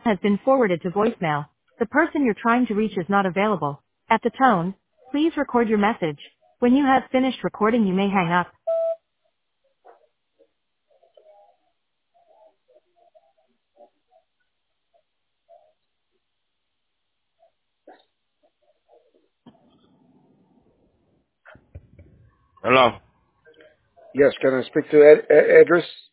has been forwarded to voicemail. The person you're trying to reach is not available. At the tone, please record your message. When you have finished recording, you may hang up. Hello. Yes, can I speak to Edris?